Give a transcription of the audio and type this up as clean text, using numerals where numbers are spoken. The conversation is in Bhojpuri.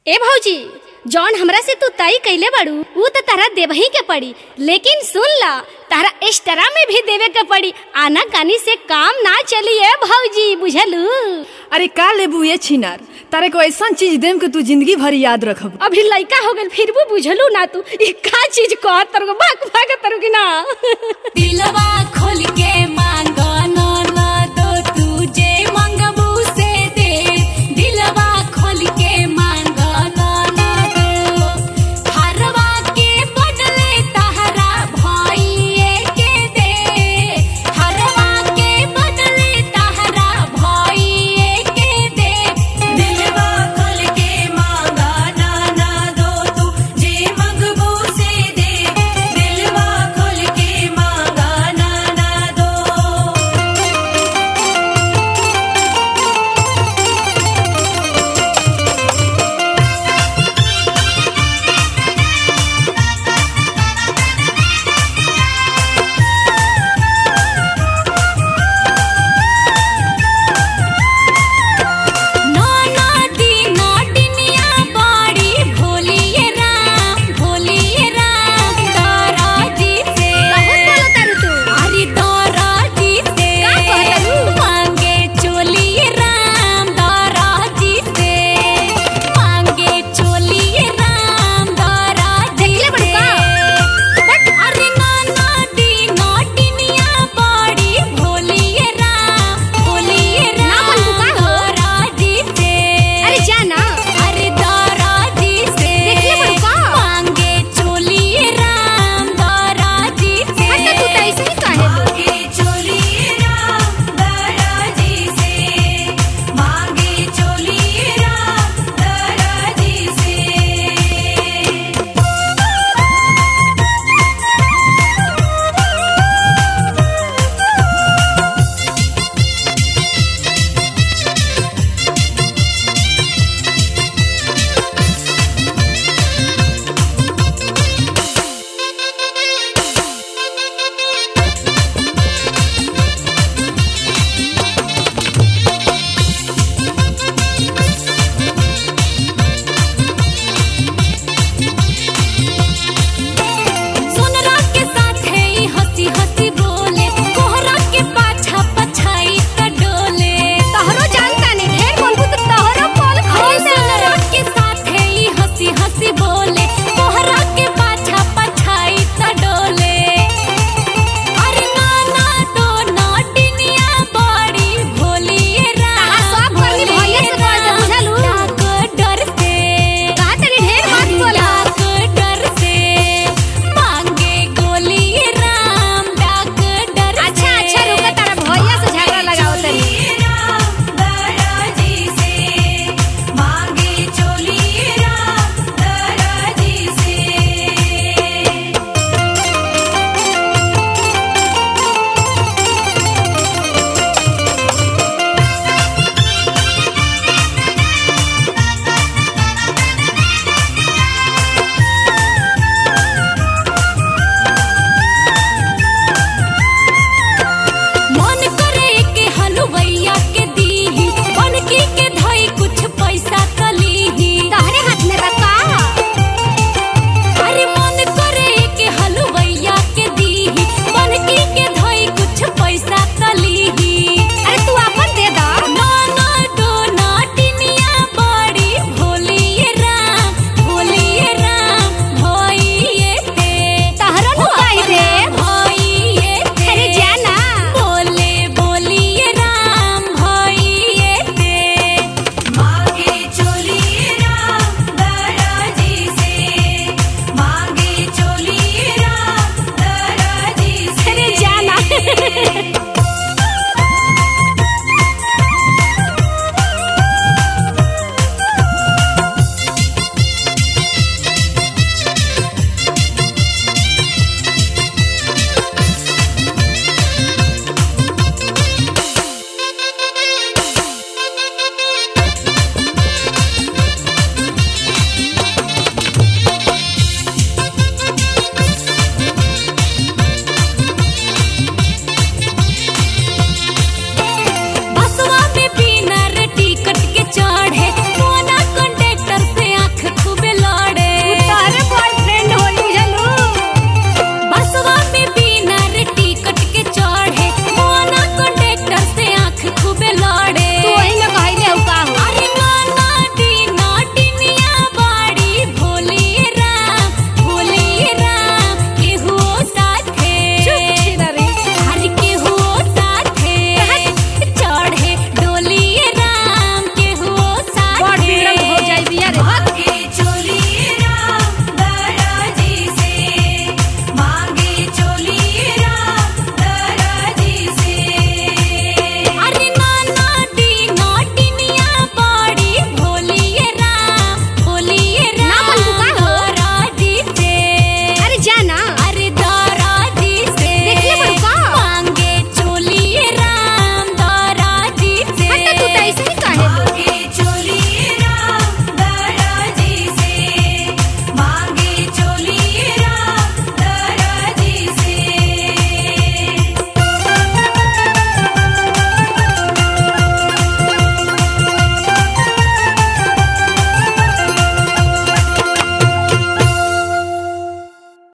ए भौजी, जौन हमरा से तू तय कइले बाड़ू ऊ तो तारा देवही के पड़ी, लेकिन सुन ला तारा एक्स्ट्रा में भी देवे के पड़ी। आना कानी से काम ना चली ए भौजी, बुझलू? अरे का लेबू ये छिनार, तारे को ऐसा चीज देम के तू जिंदगी भर याद रखब। अभी लइका हो गल फिर भी बुझलू ना तू ई का चीज कह तरगो भाग भाग तरु की ना। दिलवा खोल के